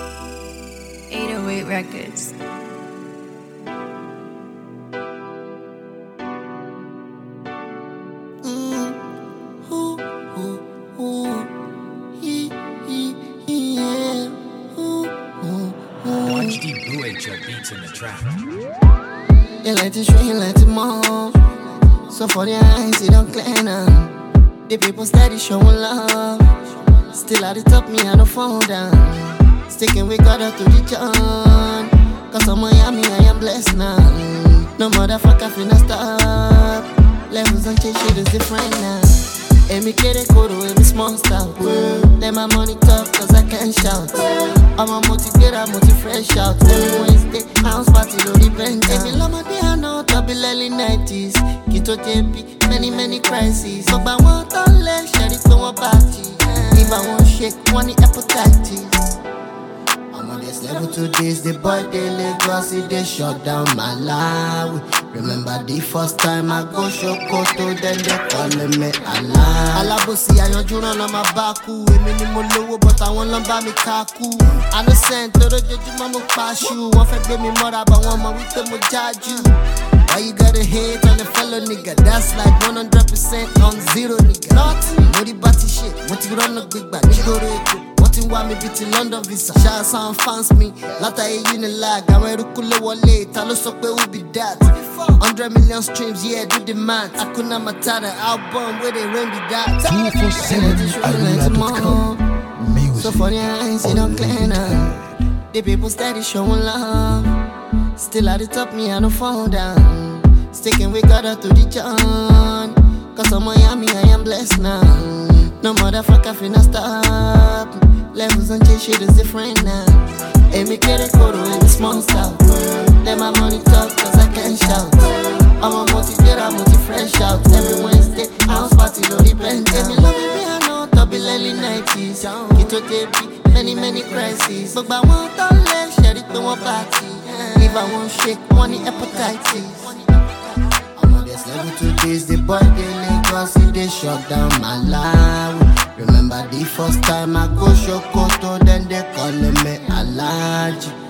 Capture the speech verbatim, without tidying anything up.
eight oh eight Records. Watch the Blue H beats in the trap. You like to show, you like to move. So for the eyes, you don't clear now. The people steady showing love. Still at the top, me I don't fall down. Sticking with God up to the John. Cause I'm Miami, I am blessed now. No motherfucker finna stop. Levels and change, shit is different now. And me get it cool, with me small stuff. Then my money talk, cause I can't shout. I'm a motivator, I'm multi-fresh out. Every Wednesday, house party, no depend. And me love my day, I know, double early nineties. Kito J P, many, many crises. So by one ton less, share it to one party. If I want shake, one hepatitis. I'm on this level to this, the boy they Lagos, they shut down Malawi. Remember the first time I go Sokoto, then they calling me Allah. Alabosi ayanju ran on my baku. Emi ni mo lowo, but àwọn ló ń bá mi kaku. I no send to the judgment, mo pashu. Wọ́n fẹ́ gbé mi mọ́ra, but wọ́n mọ̀ wípé mo jájú. Why you gotta hate on the fellow nigga? That's like one hundred percent on zero nigga. Nothing, no the batty shit. Mo ti run up big bag, nígboro Èkó. Wọ́n ti wá mi bíi ti London visa. Ṣáà sound fans mi, látàyè Unilag. Àwọn eruku ló wọlé, ta ló sọ pé who be that? Hundred million streams, yeah, do the math. Hakuna Matata album where they rain be that. two four seven arena dot com. Music. So for the eyes, you don't clear now. The people steady showing love. Still at the top, me I don't fall down. Sticking with God up to the John. Cause I'm Miami, I am blessed now. No motherfucker finna stop. Levels and change, shit is different now. And me get it cold with the small stuff. Let my money talk, cause I can't shout. I'm a motivator, I'm multi-fresh out. Every Wednesday, house party, no depend. And me love me, I know, double early nineties. Kito J P, many, many crises. But by one ton less, share it to one party. If I want shake, one hepatitis. I'm on this level to this, the boy they Lagos, they shut down Malawi. Remember the first time I go Sokoto, then they calling me Alaji.